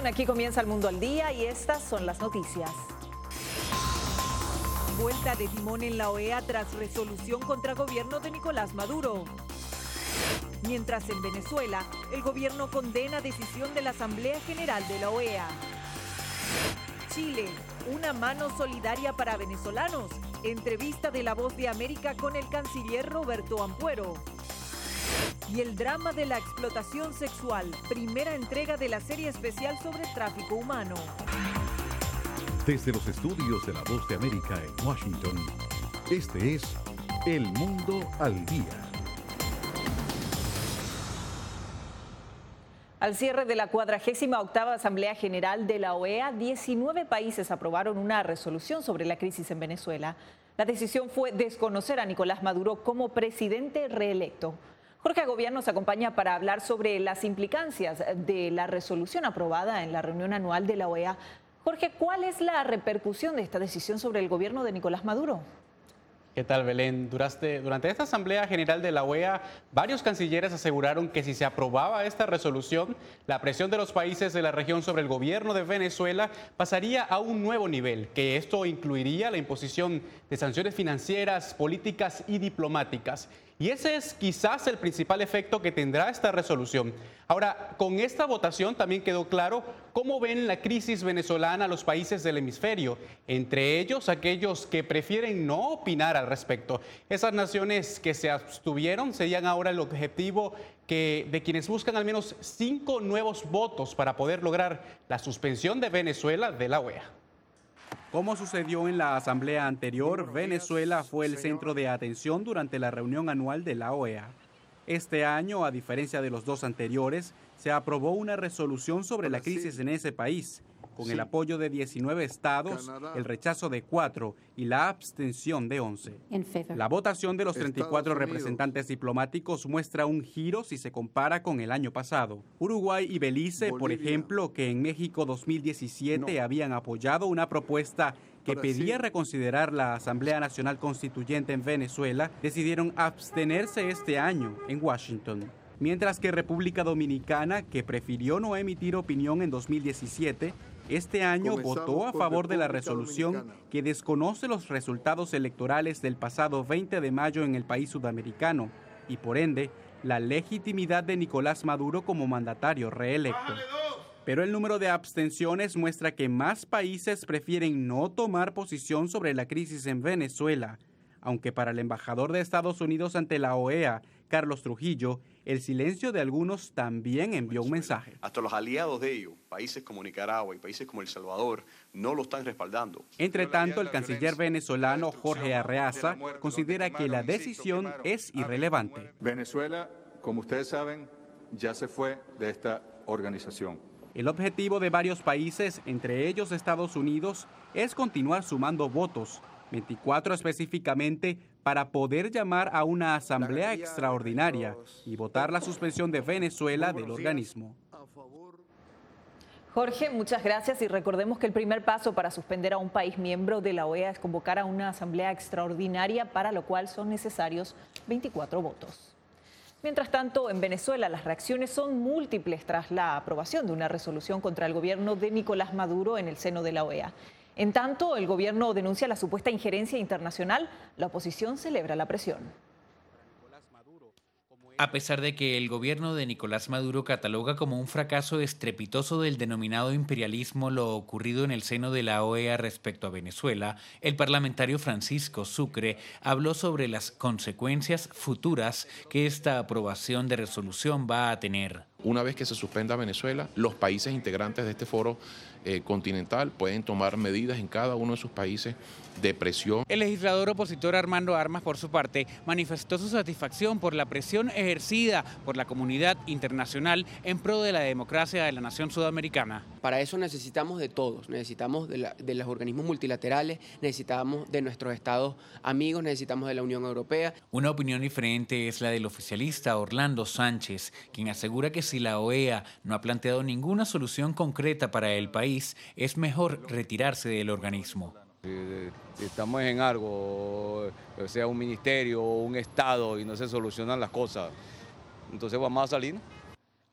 aquí comienza El Mundo al Día y estas son las noticias. Vuelta de timón en la OEA tras resolución contra gobierno de Nicolás Maduro. Mientras en Venezuela, el gobierno condena decisión de la Asamblea General de la OEA. Chile, una mano solidaria para venezolanos. Entrevista de La Voz de América con el canciller Roberto Ampuero. Y el drama de la explotación sexual, primera entrega de la serie especial sobre tráfico humano. Desde los estudios de La Voz de América en Washington, este es El Mundo al Día. Al cierre de la 48ª Asamblea General de la OEA, 19 países aprobaron una resolución sobre la crisis en Venezuela. La decisión fue desconocer a Nicolás Maduro como presidente reelecto. Jorge Agobián nos acompaña para hablar sobre las implicancias de la resolución aprobada en la reunión anual de la OEA. Jorge, ¿cuál es la repercusión de esta decisión sobre el gobierno de Nicolás Maduro? ¿Qué tal, Belén? Durante esta Asamblea General de la OEA, varios cancilleres aseguraron que si se aprobaba esta resolución, la presión de los países de la región sobre el gobierno de Venezuela pasaría a un nuevo nivel, que esto incluiría la imposición de sanciones financieras, políticas y diplomáticas. Y ese es quizás el principal efecto que tendrá esta resolución. Ahora, con esta votación también quedó claro cómo ven la crisis venezolana los países del hemisferio, entre ellos aquellos que prefieren no opinar al respecto. Esas naciones que se abstuvieron serían ahora el objetivo de quienes buscan al menos 5 nuevos votos para poder lograr la suspensión de Venezuela de la OEA. Como sucedió en la asamblea anterior, Venezuela fue el centro de atención durante la reunión anual de la OEA. Este año, a diferencia de los dos anteriores, se aprobó una resolución sobre la crisis en ese país, con el apoyo de 19 estados, el rechazo de 4 y la abstención de 11. La votación de los 34 representantes diplomáticos muestra un giro si se compara con el año pasado. Uruguay y Belice, por ejemplo, que en México 2017 habían apoyado una propuesta que pedía reconsiderar la Asamblea Nacional Constituyente en Venezuela, decidieron abstenerse este año en Washington. Mientras que República Dominicana, que prefirió no emitir opinión en 2017, este año votó a favor de la resolución que desconoce los resultados electorales del pasado 20 de mayo en el país sudamericano y, por ende, la legitimidad de Nicolás Maduro como mandatario reelecto. Pero el número de abstenciones muestra que más países prefieren no tomar posición sobre la crisis en Venezuela, aunque para el embajador de Estados Unidos ante la OEA, Carlos Trujillo, el silencio de algunos también envió un mensaje. Hasta los aliados de ellos, países como Nicaragua y países como El Salvador, no lo están respaldando. Entre tanto, el canciller venezolano Jorge Arreaza considera que la decisión es irrelevante. Venezuela, como ustedes saben, ya se fue de esta organización. El objetivo de varios países, entre ellos Estados Unidos, es continuar sumando votos, 24 específicamente, para poder llamar a una asamblea extraordinaria y votar la suspensión de Venezuela del organismo. Jorge, muchas gracias y recordemos que el primer paso para suspender a un país miembro de la OEA es convocar a una asamblea extraordinaria, para lo cual son necesarios 24 votos. Mientras tanto, en Venezuela las reacciones son múltiples tras la aprobación de una resolución contra el gobierno de Nicolás Maduro en el seno de la OEA. En tanto, el gobierno denuncia la supuesta injerencia internacional, la oposición celebra la presión. A pesar de que el gobierno de Nicolás Maduro cataloga como un fracaso estrepitoso del denominado imperialismo lo ocurrido en el seno de la OEA respecto a Venezuela, el parlamentario Francisco Sucre habló sobre las consecuencias futuras que esta aprobación de resolución va a tener. Una vez que se suspenda Venezuela, los países integrantes de este foro continental pueden tomar medidas en cada uno de sus países de presión. El legislador opositor Armando Armas, por su parte, manifestó su satisfacción por la presión ejercida por la comunidad internacional en pro de la democracia de la nación sudamericana. Para eso necesitamos de todos, necesitamos de los organismos multilaterales, necesitamos de nuestros estados amigos, necesitamos de la Unión Europea. Una opinión diferente es la del oficialista Orlando Sánchez, quien asegura que si la OEA no ha planteado ninguna solución concreta para el país, es mejor retirarse del organismo. Si estamos en algo, sea un ministerio o un estado y no se solucionan las cosas, entonces vamos a salir.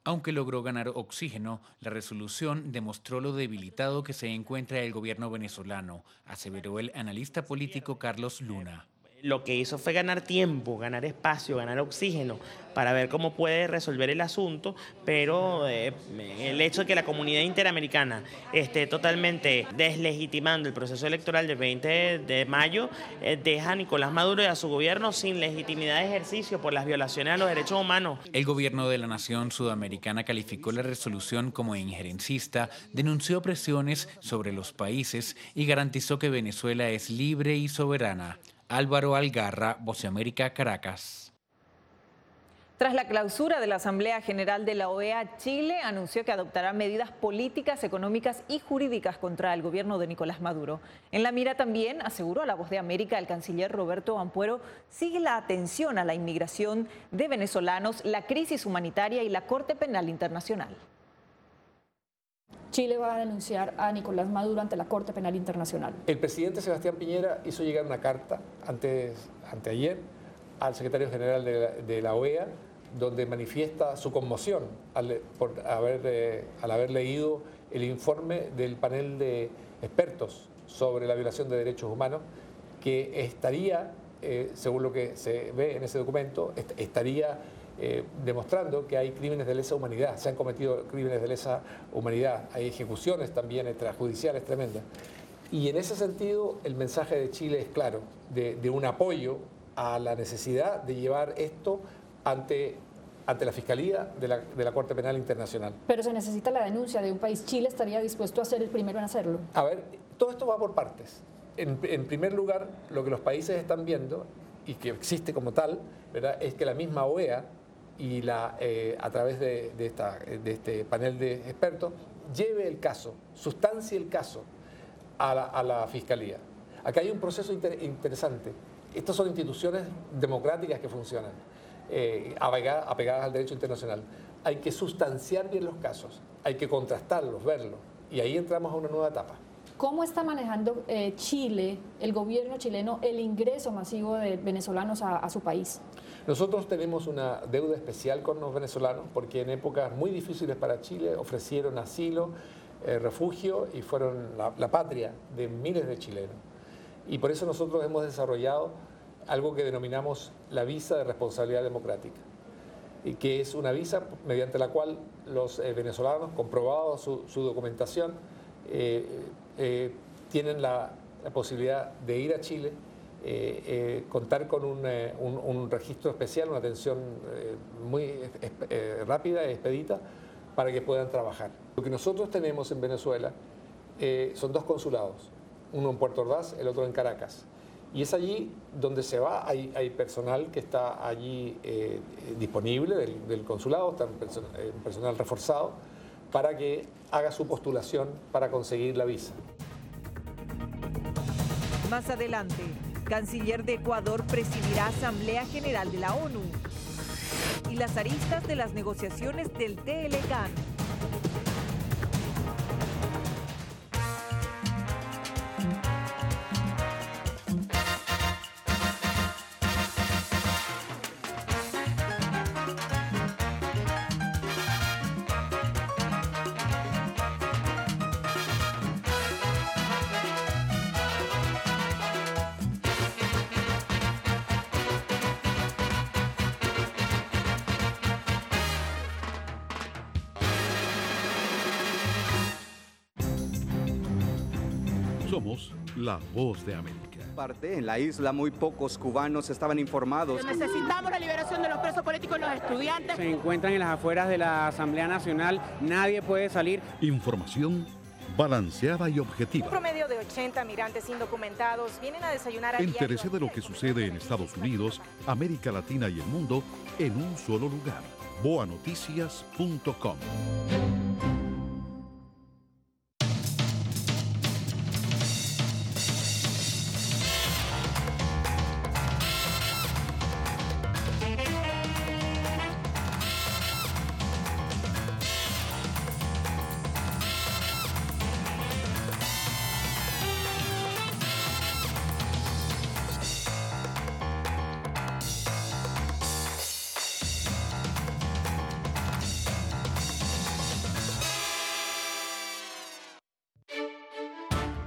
Aunque logró ganar oxígeno, la resolución demostró lo debilitado que se encuentra el gobierno venezolano, aseveró el analista político Carlos Luna. Lo que hizo fue ganar tiempo, ganar espacio, ganar oxígeno para ver cómo puede resolver el asunto, pero el hecho de que la comunidad interamericana esté totalmente deslegitimando el proceso electoral del 20 de mayo deja a Nicolás Maduro y a su gobierno sin legitimidad de ejercicio por las violaciones a los derechos humanos. El gobierno de la nación sudamericana calificó la resolución como injerencista, denunció presiones sobre los países y garantizó que Venezuela es libre y soberana. Álvaro Algarra, Voz de América, Caracas. Tras la clausura de la Asamblea General de la OEA, Chile anunció que adoptará medidas políticas, económicas y jurídicas contra el gobierno de Nicolás Maduro. En la mira también, aseguró a La Voz de América el canciller Roberto Ampuero, sigue la atención a la inmigración de venezolanos, la crisis humanitaria y la Corte Penal Internacional. Chile va a denunciar a Nicolás Maduro ante la Corte Penal Internacional. El presidente Sebastián Piñera hizo llegar una carta anteayer al secretario general de la OEA, donde manifiesta su conmoción al haber leído el informe del panel de expertos sobre la violación de derechos humanos, que estaría, según lo que se ve en ese documento, estaría demostrando que hay crímenes de lesa humanidad, se han cometido crímenes de lesa humanidad, hay ejecuciones también extrajudiciales tremendas. Y en ese sentido el mensaje de Chile es claro, de un apoyo a la necesidad de llevar esto ante la Fiscalía de la Corte Penal Internacional. Pero se necesita la denuncia de un país. ¿Chile estaría dispuesto a ser el primero en hacerlo? A ver, todo esto va por partes. En primer lugar, lo que los países están viendo, y que existe como tal, ¿verdad?, es que la misma OEA y a través de este panel de expertos lleve el caso, sustancie el caso a la Fiscalía. Acá hay un proceso interesante. Estas son instituciones democráticas que funcionan, apegadas al derecho internacional. Hay que sustanciar bien los casos, hay que contrastarlos, verlos, y ahí entramos a una nueva etapa. ¿Cómo está manejando Chile, el gobierno chileno, el ingreso masivo de venezolanos a su país? Nosotros tenemos una deuda especial con los venezolanos porque en épocas muy difíciles para Chile ofrecieron asilo, refugio y fueron la patria de miles de chilenos. Y por eso nosotros hemos desarrollado algo que denominamos la visa de responsabilidad democrática, y que es una visa mediante la cual los venezolanos, comprobado su documentación, tienen la posibilidad de ir a Chile, contar con un registro especial, una atención muy rápida y expedita para que puedan trabajar. Lo que nosotros tenemos en Venezuela son dos consulados, uno en Puerto Ordaz, el otro en Caracas. Y es allí donde se va, hay personal que está allí disponible del consulado, está personal reforzado, para que haga su postulación para conseguir la visa. Más adelante, canciller de Ecuador presidirá Asamblea General de la ONU y las aristas de las negociaciones del TLCAN. Somos la Voz de América. En la isla muy pocos cubanos estaban informados. Necesitamos la liberación de los presos políticos y los estudiantes. Se encuentran en las afueras de la Asamblea Nacional, nadie puede salir. Información balanceada y objetiva. Un promedio de 80 migrantes indocumentados vienen a desayunar a diario. Entérese de lo que sucede en Estados Unidos, América Latina y el mundo en un solo lugar. boanoticias.com.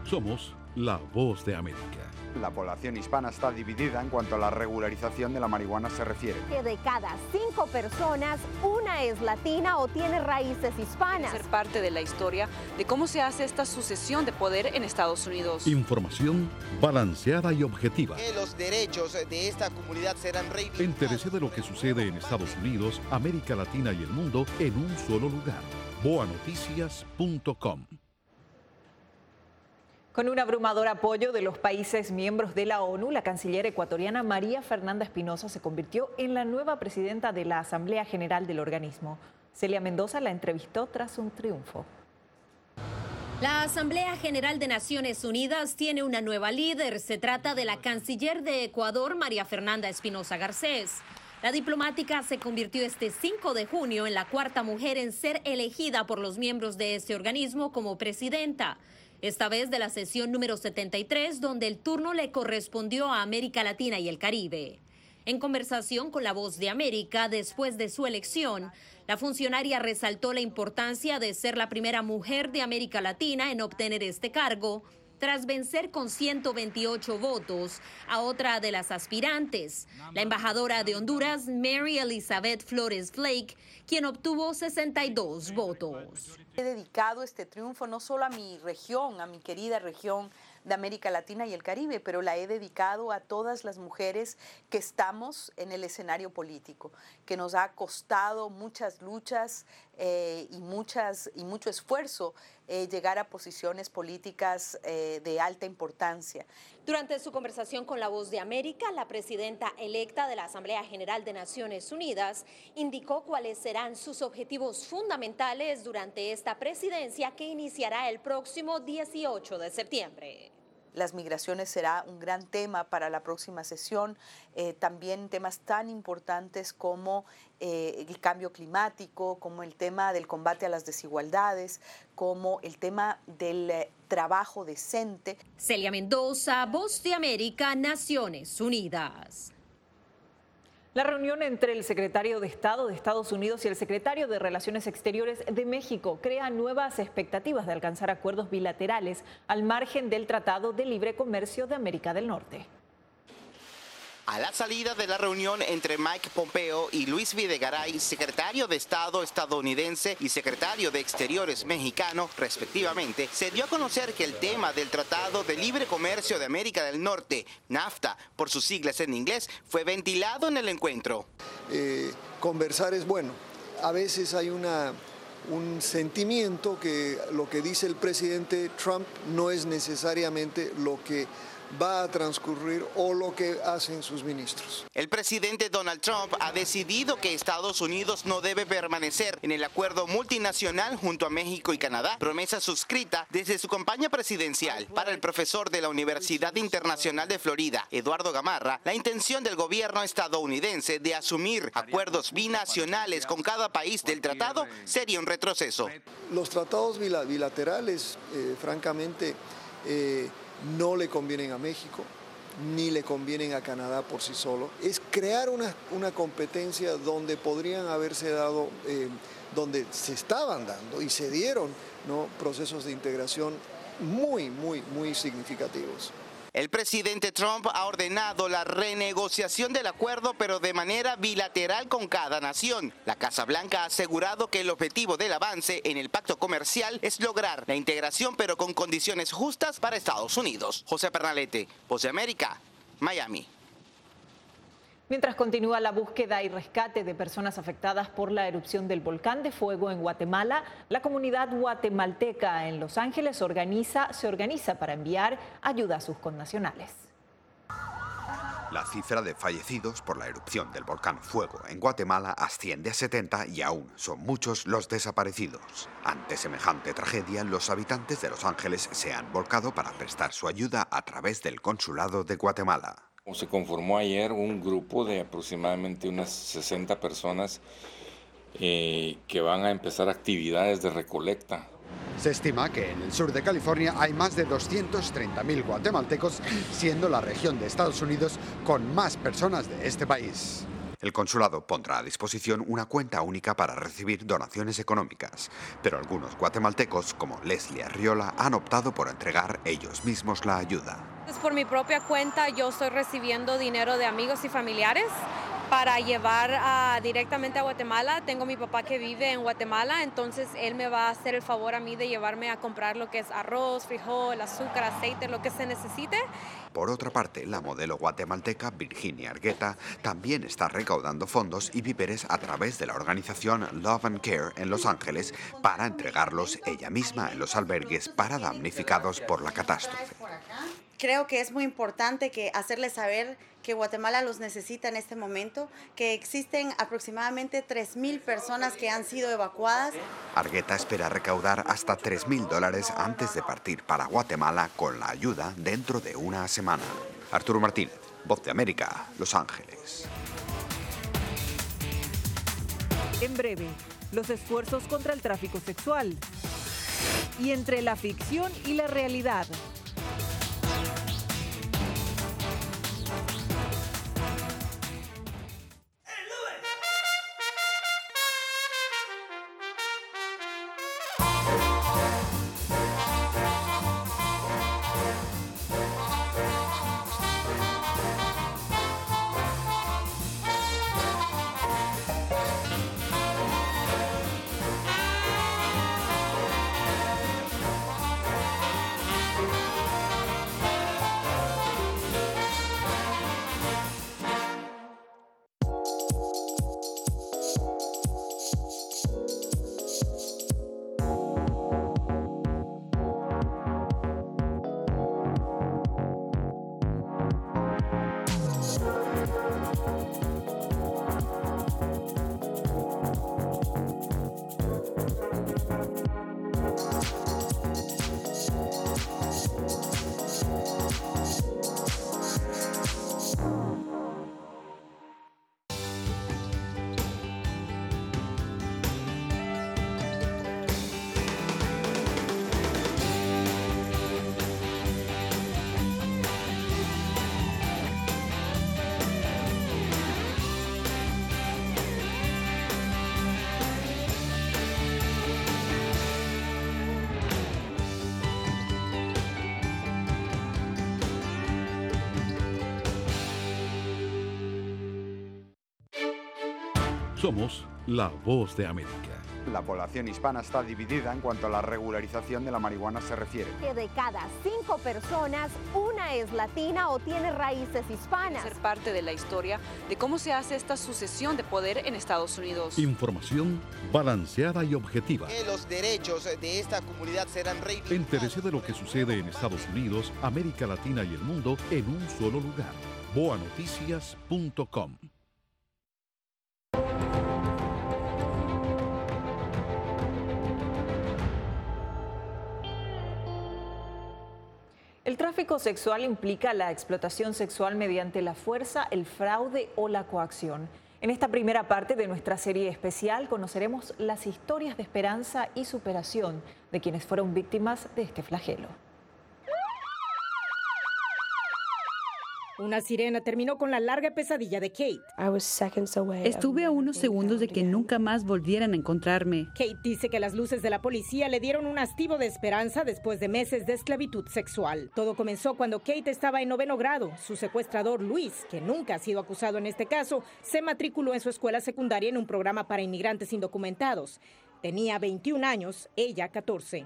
Somos la voz de América. La población hispana está dividida en cuanto a la regularización de la marihuana se refiere. Que de cada 5 personas, una es latina o tiene raíces hispanas. Ser parte de la historia de cómo se hace esta sucesión de poder en Estados Unidos. Información balanceada y objetiva. Que los derechos de esta comunidad serán reivindicados. Entérese de lo que sucede en Estados Unidos, América Latina y el mundo en un solo lugar. boanoticias.com. Con un abrumador apoyo de los países miembros de la ONU, la canciller ecuatoriana María Fernanda Espinosa se convirtió en la nueva presidenta de la Asamblea General del organismo. Celia Mendoza la entrevistó tras un triunfo. La Asamblea General de Naciones Unidas tiene una nueva líder. Se trata de la canciller de Ecuador, María Fernanda Espinosa Garcés. La diplomática se convirtió este 5 de junio en la cuarta mujer en ser elegida por los miembros de este organismo como presidenta. Esta vez de la sesión número 73, donde el turno le correspondió a América Latina y el Caribe. En conversación con La Voz de América, después de su elección, la funcionaria resaltó la importancia de ser la primera mujer de América Latina en obtener este cargo, tras vencer con 128 votos a otra de las aspirantes, la embajadora de Honduras, Mary Elizabeth Flores Flake, quien obtuvo 62 votos. He dedicado este triunfo no solo a mi región, a mi querida región de América Latina y el Caribe, pero la he dedicado a todas las mujeres que estamos en el escenario político, que nos ha costado muchas luchas y mucho esfuerzo llegar a posiciones políticas de alta importancia. Durante su conversación con La Voz de América, la presidenta electa de la Asamblea General de Naciones Unidas indicó cuáles serán sus objetivos fundamentales durante esta presidencia que iniciará el próximo 18 de septiembre. Las migraciones será un gran tema para la próxima sesión, también temas tan importantes como el cambio climático, como el tema del combate a las desigualdades, como el tema del trabajo decente. Celia Mendoza, Voz de América, Naciones Unidas. La reunión entre el secretario de Estado de Estados Unidos y el secretario de Relaciones Exteriores de México crea nuevas expectativas de alcanzar acuerdos bilaterales al margen del Tratado de Libre Comercio de América del Norte. A la salida de la reunión entre Mike Pompeo y Luis Videgaray, secretario de Estado estadounidense y secretario de Exteriores mexicano, respectivamente, se dio a conocer que el tema del Tratado de Libre Comercio de América del Norte, NAFTA, por sus siglas en inglés, fue ventilado en el encuentro. Conversar es bueno. A veces hay un sentimiento que lo que dice el presidente Trump no es necesariamente lo que va a transcurrir o lo que hacen sus ministros. El presidente Donald Trump ha decidido que Estados Unidos no debe permanecer en el acuerdo multinacional junto a México y Canadá, promesa suscrita desde su campaña presidencial. Para el profesor de la Universidad Internacional de Florida, Eduardo Gamarra, la intención del gobierno estadounidense de asumir acuerdos binacionales con cada país del tratado sería un retroceso. Los tratados bilaterales, francamente, no le convienen a México, ni le convienen a Canadá por sí solo. Es crear una competencia donde podrían haberse dado, donde se estaban dando y se dieron, ¿no?, procesos de integración muy significativos. El presidente Trump ha ordenado la renegociación del acuerdo, pero de manera bilateral con cada nación. La Casa Blanca ha asegurado que el objetivo del avance en el pacto comercial es lograr la integración, pero con condiciones justas para Estados Unidos. José Pernalete, Voz de América, Miami. Mientras continúa la búsqueda y rescate de personas afectadas por la erupción del volcán de fuego en Guatemala, la comunidad guatemalteca en Los Ángeles se organiza para enviar ayuda a sus connacionales. La cifra de fallecidos por la erupción del volcán Fuego en Guatemala asciende a 70 y aún son muchos los desaparecidos. Ante semejante tragedia, los habitantes de Los Ángeles se han volcado para prestar su ayuda a través del Consulado de Guatemala. Se conformó ayer un grupo de aproximadamente unas 60 personas que van a empezar actividades de recolecta. Se estima que en el sur de California hay más de 230.000 guatemaltecos, siendo la región de Estados Unidos con más personas de este país. El consulado pondrá a disposición una cuenta única para recibir donaciones económicas, pero algunos guatemaltecos, como Leslie Arriola, han optado por entregar ellos mismos la ayuda. Por mi propia cuenta yo estoy recibiendo dinero de amigos y familiares para llevar directamente a Guatemala. Tengo mi papá que vive en Guatemala, entonces él me va a hacer el favor a mí de llevarme a comprar lo que es arroz, frijol, azúcar, aceite, lo que se necesite. Por otra parte, la modelo guatemalteca Virginia Argueta también está recaudando fondos y víveres a través de la organización Love and Care en Los Ángeles para entregarlos ella misma en los albergues para damnificados por la catástrofe. Creo que es muy importante hacerles saber que Guatemala los necesita en este momento, que existen aproximadamente 3,000 personas que han sido evacuadas. Argueta espera recaudar hasta $3,000 antes de partir para Guatemala con la ayuda dentro de una semana. Arturo Martínez, Voz de América, Los Ángeles. En breve, los esfuerzos contra el tráfico sexual. Y entre la ficción y la realidad. Somos la Voz de América. La población hispana está dividida en cuanto a la regularización de la marihuana se refiere. Que de cada 5 personas, una es latina o tiene raíces hispanas. Ser parte de la historia de cómo se hace esta sucesión de poder en Estados Unidos. Información balanceada y objetiva. Que los derechos de esta comunidad serán reivindicados. Entérese de lo que sucede en Estados Unidos, América Latina y el mundo en un solo lugar. boanoticias.com. El tráfico sexual implica la explotación sexual mediante la fuerza, el fraude o la coacción. En esta primera parte de nuestra serie especial conoceremos las historias de esperanza y superación de quienes fueron víctimas de este flagelo. Una sirena terminó con la larga pesadilla de Kate. Estuve a unos segundos de que nunca más volvieran a encontrarme. Kate dice que las luces de la policía le dieron un hastío de esperanza después de meses de esclavitud sexual. Todo comenzó cuando Kate estaba en 9º grado. Su secuestrador, Luis, que nunca ha sido acusado en este caso, se matriculó en su escuela secundaria en un programa para inmigrantes indocumentados. Tenía 21 años, ella 14.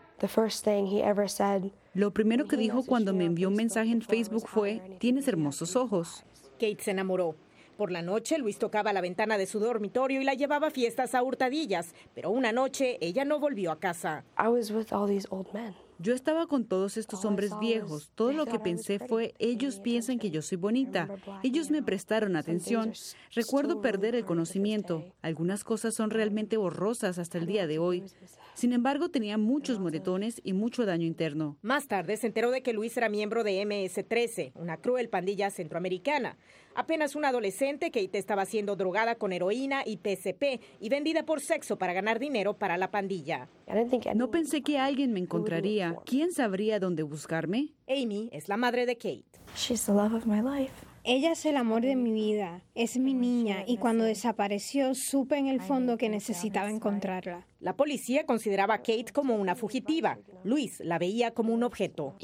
Lo primero que dijo cuando me envió un mensaje en Facebook fue: "Tienes hermosos ojos". Kate se enamoró. Por la noche, Luis tocaba la ventana de su dormitorio y la llevaba a fiestas a hurtadillas, pero una noche ella no volvió a casa. Yo estaba con todos estos hombres viejos. Todo lo que pensé fue: ellos piensan que yo soy bonita. Ellos me prestaron atención. Recuerdo perder el conocimiento. Algunas cosas son realmente borrosas hasta el día de hoy. Sin embargo, tenía muchos moretones y mucho daño interno. Más tarde se enteró de que Luis era miembro de MS-13, una cruel pandilla centroamericana. Apenas una adolescente, Kate estaba siendo drogada con heroína y PCP y vendida por sexo para ganar dinero para la pandilla. No pensé que alguien me encontraría. ¿Quién sabría dónde buscarme? Amy es la madre de Kate. Ella es el amor de mi vida, es mi niña y cuando desapareció supe en el fondo que necesitaba encontrarla. La policía consideraba a Kate como una fugitiva. Luis la veía como un objeto.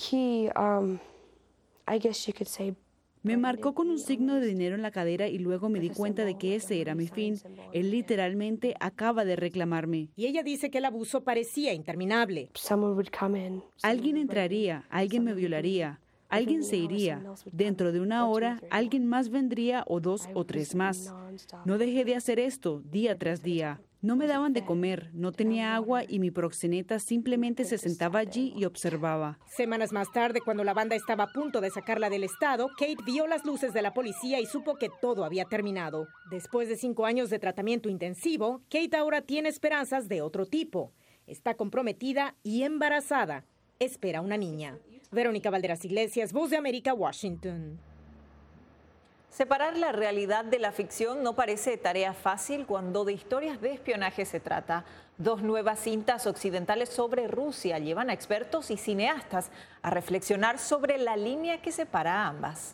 Me marcó con un signo de dinero en la cadera y luego me di cuenta de que ese era mi fin. Él literalmente acaba de reclamarme. Y ella dice que el abuso parecía interminable. Alguien entraría, alguien me violaría. Alguien se iría. Dentro de una hora, alguien más vendría o 2 o 3 más. No dejé de hacer esto día tras día. No me daban de comer, no tenía agua y mi proxeneta simplemente se sentaba allí y observaba. Semanas más tarde, cuando la banda estaba a punto de sacarla del estado, Kate vio las luces de la policía y supo que todo había terminado. Después de 5 años de tratamiento intensivo, Kate ahora tiene esperanzas de otro tipo. Está comprometida y embarazada. Espera una niña. Verónica Valderas Iglesias, Voz de América, Washington. Separar la realidad de la ficción no parece tarea fácil cuando de historias de espionaje se trata. 2 nuevas cintas occidentales sobre Rusia llevan a expertos y cineastas a reflexionar sobre la línea que separa a ambas.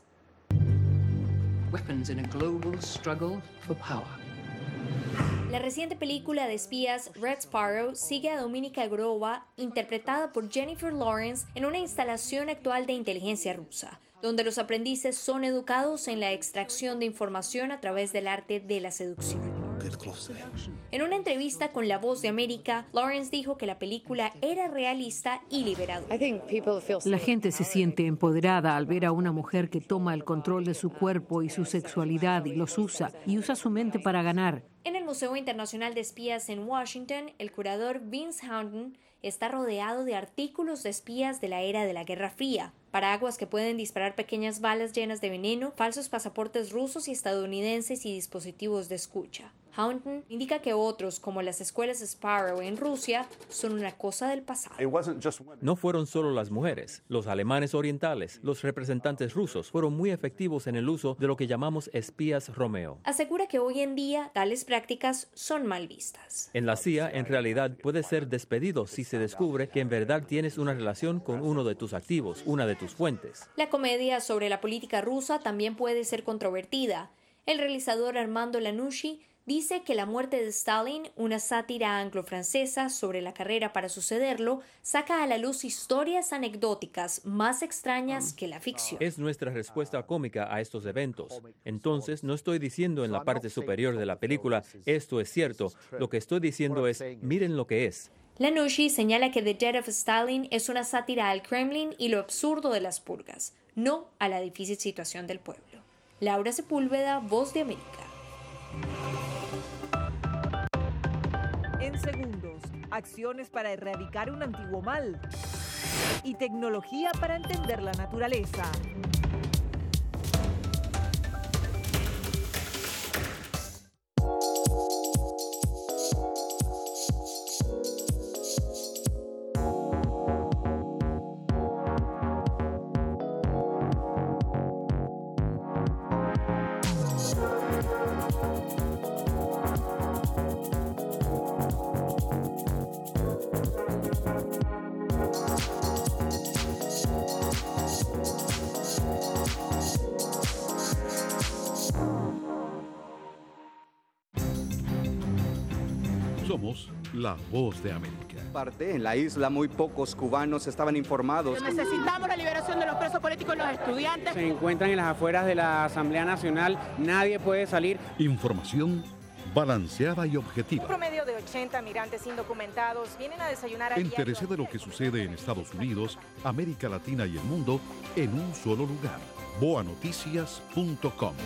La reciente película de espías Red Sparrow sigue a Dominika Grova, interpretada por Jennifer Lawrence, en una instalación actual de inteligencia rusa, donde los aprendices son educados en la extracción de información a través del arte de la seducción. En una entrevista con La Voz de América, Lawrence dijo que la película era realista y liberadora. La gente se siente empoderada al ver a una mujer que toma el control de su cuerpo y su sexualidad y los usa, y usa su mente para ganar. En el Museo Internacional de Espías en Washington, el curador Vince Houghton está rodeado de artículos de espías de la era de la Guerra Fría, paraguas que pueden disparar pequeñas balas llenas de veneno, falsos pasaportes rusos y estadounidenses y dispositivos de escucha. Houghton indica que otros, como las escuelas Sparrow en Rusia, son una cosa del pasado. No fueron solo las mujeres. Los alemanes orientales, los representantes rusos, fueron muy efectivos en el uso de lo que llamamos espías Romeo. Asegura que hoy en día tales prácticas son mal vistas. En la CIA, en realidad, puedes ser despedido si se descubre que en verdad tienes una relación con uno de tus activos, una de tus fuentes. La comedia sobre la política rusa también puede ser controvertida. El realizador Armando Iannucci dice que La muerte de Stalin, una sátira anglo-francesa sobre la carrera para sucederlo, saca a la luz historias anecdóticas más extrañas que la ficción. Es nuestra respuesta cómica a estos eventos. Entonces, no estoy diciendo en la parte superior de la película, esto es cierto. Lo que estoy diciendo es, miren lo que es. Iannucci señala que The Death of Stalin es una sátira al Kremlin y lo absurdo de las purgas, no a la difícil situación del pueblo. Laura Sepúlveda, Voz de América. En segundos, acciones para erradicar un antiguo mal y tecnología para entender la naturaleza. Somos la Voz de América. En la isla muy pocos cubanos estaban informados. Necesitamos la liberación de los presos políticos y los estudiantes. Se encuentran en las afueras de la Asamblea Nacional, nadie puede salir. Información balanceada y objetiva. Un promedio de 80 migrantes indocumentados vienen a desayunar a Entérese de lo que sucede en Estados Unidos, América Latina y el mundo en un solo lugar. boanoticias.com.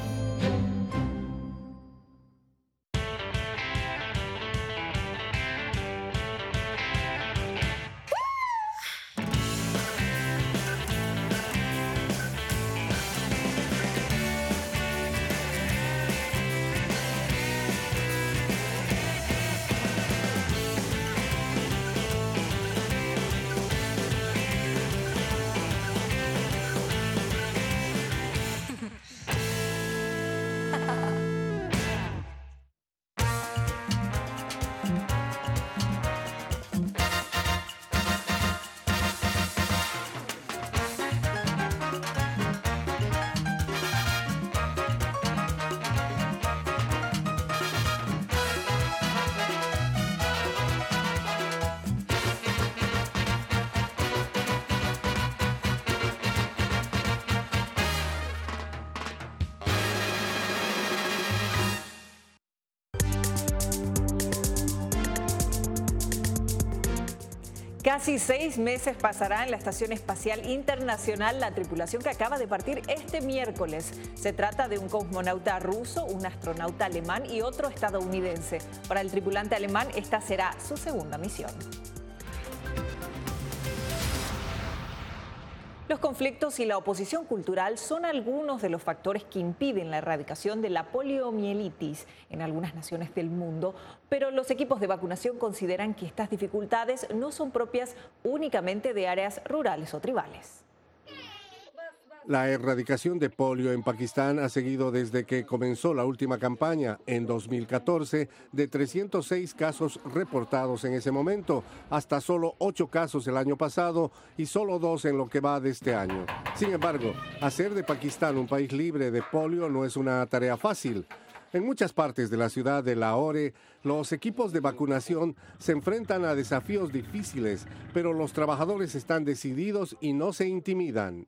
Casi 6 meses pasará en la Estación Espacial Internacional la tripulación que acaba de partir este miércoles. Se trata de un cosmonauta ruso, un astronauta alemán y otro estadounidense. Para el tripulante alemán, esta será su segunda misión. Los conflictos y la oposición cultural son algunos de los factores que impiden la erradicación de la poliomielitis en algunas naciones del mundo, pero los equipos de vacunación consideran que estas dificultades no son propias únicamente de áreas rurales o tribales. La erradicación de polio en Pakistán ha seguido desde que comenzó la última campaña en 2014, de 306 casos reportados en ese momento, hasta solo 8 casos el año pasado y solo 2 en lo que va de este año. Sin embargo, hacer de Pakistán un país libre de polio no es una tarea fácil. En muchas partes de la ciudad de Lahore, los equipos de vacunación se enfrentan a desafíos difíciles, pero los trabajadores están decididos y no se intimidan.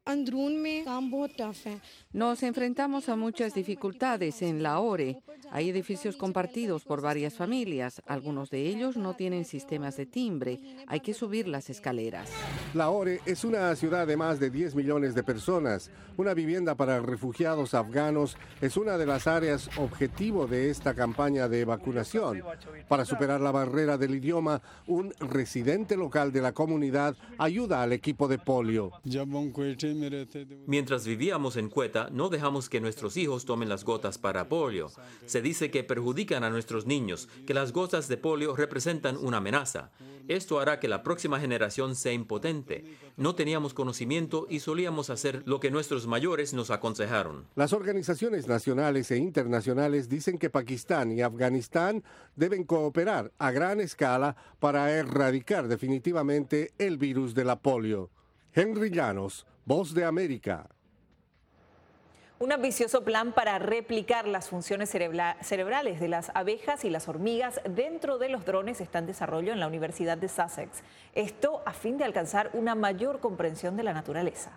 Nos enfrentamos a muchas dificultades en Lahore. Hay edificios compartidos por varias familias. Algunos de ellos no tienen sistemas de timbre. Hay que subir las escaleras. Lahore es una ciudad de más de 10 millones de personas. Una vivienda para refugiados afganos es una de las áreas objetivo de esta campaña de vacunación. Para superar la barrera del idioma, un residente local de la comunidad ayuda al equipo de polio. Mientras vivíamos en Quetta, no dejamos que nuestros hijos tomen las gotas para polio. Se dice que perjudican a nuestros niños, que las gotas de polio representan una amenaza. Esto hará que la próxima generación sea impotente. No teníamos conocimiento y solíamos hacer lo que nuestros mayores nos aconsejaron. Las organizaciones nacionales e internacionales dicen que Pakistán y Afganistán deben cooperar a gran escala para erradicar definitivamente el virus de la polio. Henry Llanos, Voz de América. Un ambicioso plan para replicar las funciones cerebrales de las abejas y las hormigas dentro de los drones está en desarrollo en la Universidad de Sussex. Esto a fin de alcanzar una mayor comprensión de la naturaleza.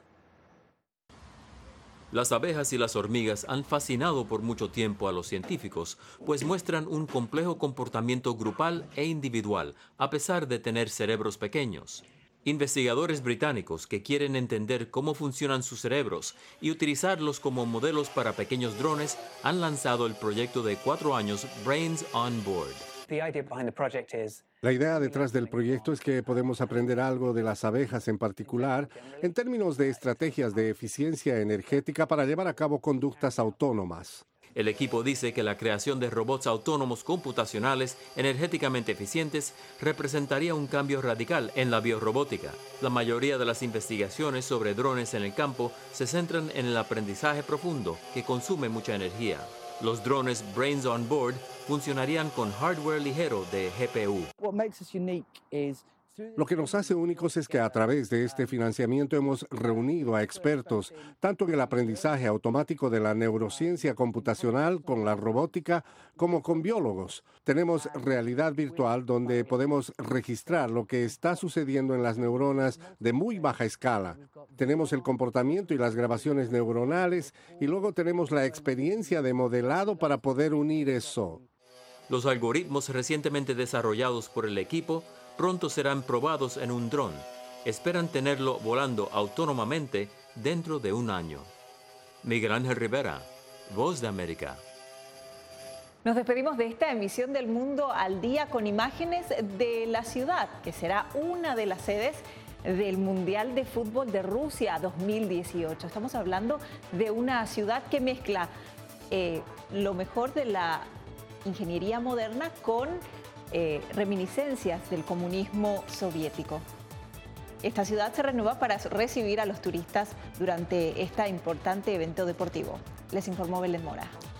Las abejas y las hormigas han fascinado por mucho tiempo a los científicos, pues muestran un complejo comportamiento grupal e individual, a pesar de tener cerebros pequeños. Investigadores británicos que quieren entender cómo funcionan sus cerebros y utilizarlos como modelos para pequeños drones han lanzado el proyecto de 4 años Brains on Board. La idea detrás del proyecto es que podemos aprender algo de las abejas en particular en términos de estrategias de eficiencia energética para llevar a cabo conductas autónomas. El equipo dice que la creación de robots autónomos computacionales energéticamente eficientes representaría un cambio radical en la biorrobótica. La mayoría de las investigaciones sobre drones en el campo se centran en el aprendizaje profundo, que consume mucha energía. Los drones Brains on Board funcionarían con hardware ligero de GPU. Lo que nos hace únicos es que a través de este financiamiento hemos reunido a expertos, tanto en el aprendizaje automático de la neurociencia computacional con la robótica, como con biólogos. Tenemos realidad virtual donde podemos registrar lo que está sucediendo en las neuronas de muy baja escala. Tenemos el comportamiento y las grabaciones neuronales y luego tenemos la experiencia de modelado para poder unir eso. Los algoritmos recientemente desarrollados por el equipo pronto serán probados en un dron. Esperan tenerlo volando autónomamente dentro de un año. Miguel Ángel Rivera, Voz de América. Nos despedimos de esta emisión del Mundo al Día con imágenes de la ciudad, que será una de las sedes del Mundial de Fútbol de Rusia 2018. Estamos hablando de una ciudad que mezcla lo mejor de la ingeniería moderna con reminiscencias del comunismo soviético. Esta ciudad se renueva para recibir a los turistas durante este importante evento deportivo. Les informó Belén Mora.